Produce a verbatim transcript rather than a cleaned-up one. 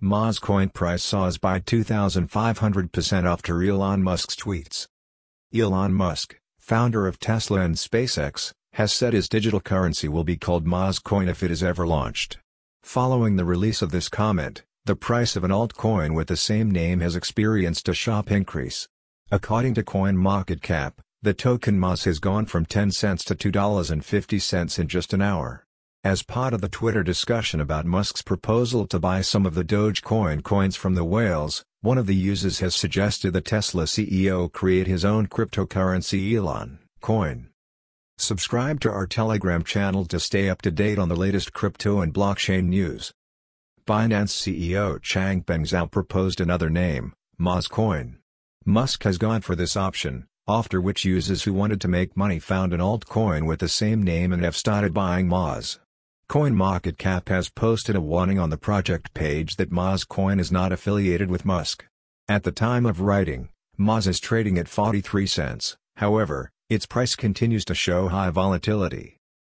Moz coin price soars by two thousand five hundred percent after Elon Musk's tweets. Elon Musk, founder of Tesla and SpaceX, has said his digital currency will be called Moz coin if it is ever launched. Following the release of this comment, the price of an altcoin with the same name has experienced a sharp increase. According to CoinMarketCap, the token Moz has gone from ten cents to two dollars and fifty cents in just an hour. As part of the Twitter discussion about Musk's proposal to buy some of the Dogecoin coins from the whales, one of the users has suggested the Tesla C E O create his own cryptocurrency Elon Coin. Subscribe to our Telegram channel to stay up to date on the latest crypto and blockchain news. Binance C E O Changpeng Zhao proposed another name, Moz Coin. Musk has gone for this option, after which users who wanted to make money found an altcoin with the same name and have started buying Moz. CoinMarketCap has posted a warning on the project page that Moz coin is not affiliated with Musk. At the time of writing, Moz is trading at forty-three cents, however, its price continues to show high volatility.